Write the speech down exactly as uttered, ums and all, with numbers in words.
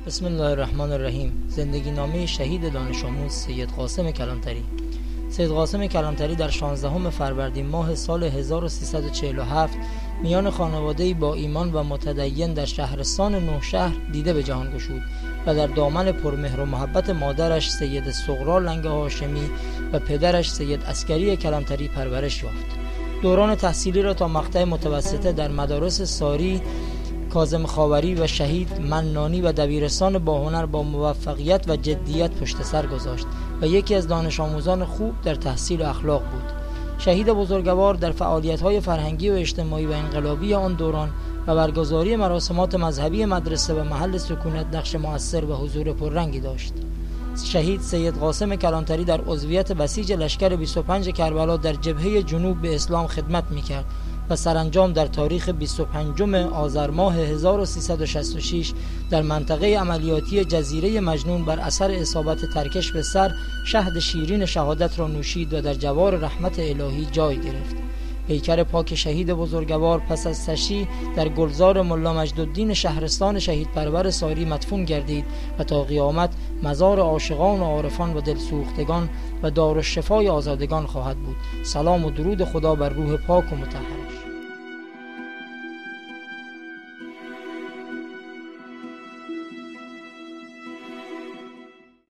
بسم الله الرحمن الرحیم. زندگی نامه شهید دانش آموز سید قاسم کلانتری. سید قاسم کلانتری در شانزدهم فروردین ماه سال هزار و سیصد و چهل و هفت میان خانواده‌ای با ایمان و متدین در شهرستان نوشهر دیده به جهان گشود و در دامن پرمهر و محبت مادرش سید صغرا لنگ هاشمی و پدرش سید عسکری کلانتری پرورش یافت. دوران تحصیلی را تا مقطع متوسطه در مدارس ساری، کاظم خاوری و شهید منانی و دبیرستان باهنر با موفقیت و جدیت پشت سر گذاشت و یکی از دانش آموزان خوب در تحصیل و اخلاق بود. شهید بزرگوار در فعالیت‌های فرهنگی و اجتماعی و انقلابی آن دوران و برگزاری مراسمات مذهبی مدرسه و محل سکونت نقش مؤثر و حضور پررنگی داشت. شهید سید قاسم کلانتری در عضویت بسیج لشکر بیست و پنج کربلا در جبهه جنوب به اسلام خدمت می‌کرد و سرانجام در تاریخ بیست و پنجم آذر ماه هزار و سیصد و شصت و شش در منطقه عملیاتی جزیره مجنون بر اثر اصابت ترکش به سر شهد شیرین شهادت را نوشید و در جوار رحمت الهی جای گرفت. پیکر پاک شهید بزرگوار پس از تشییع در گلزار ملا مجدالدین شهرستان شهید پرور ساری مدفون گردید و تا قیامت مزار عاشقان و عارفان و دلسوختگان و دارالشفای آزادگان خواهد بود. سلام و درود خدا بر روح پاک و مطهرش.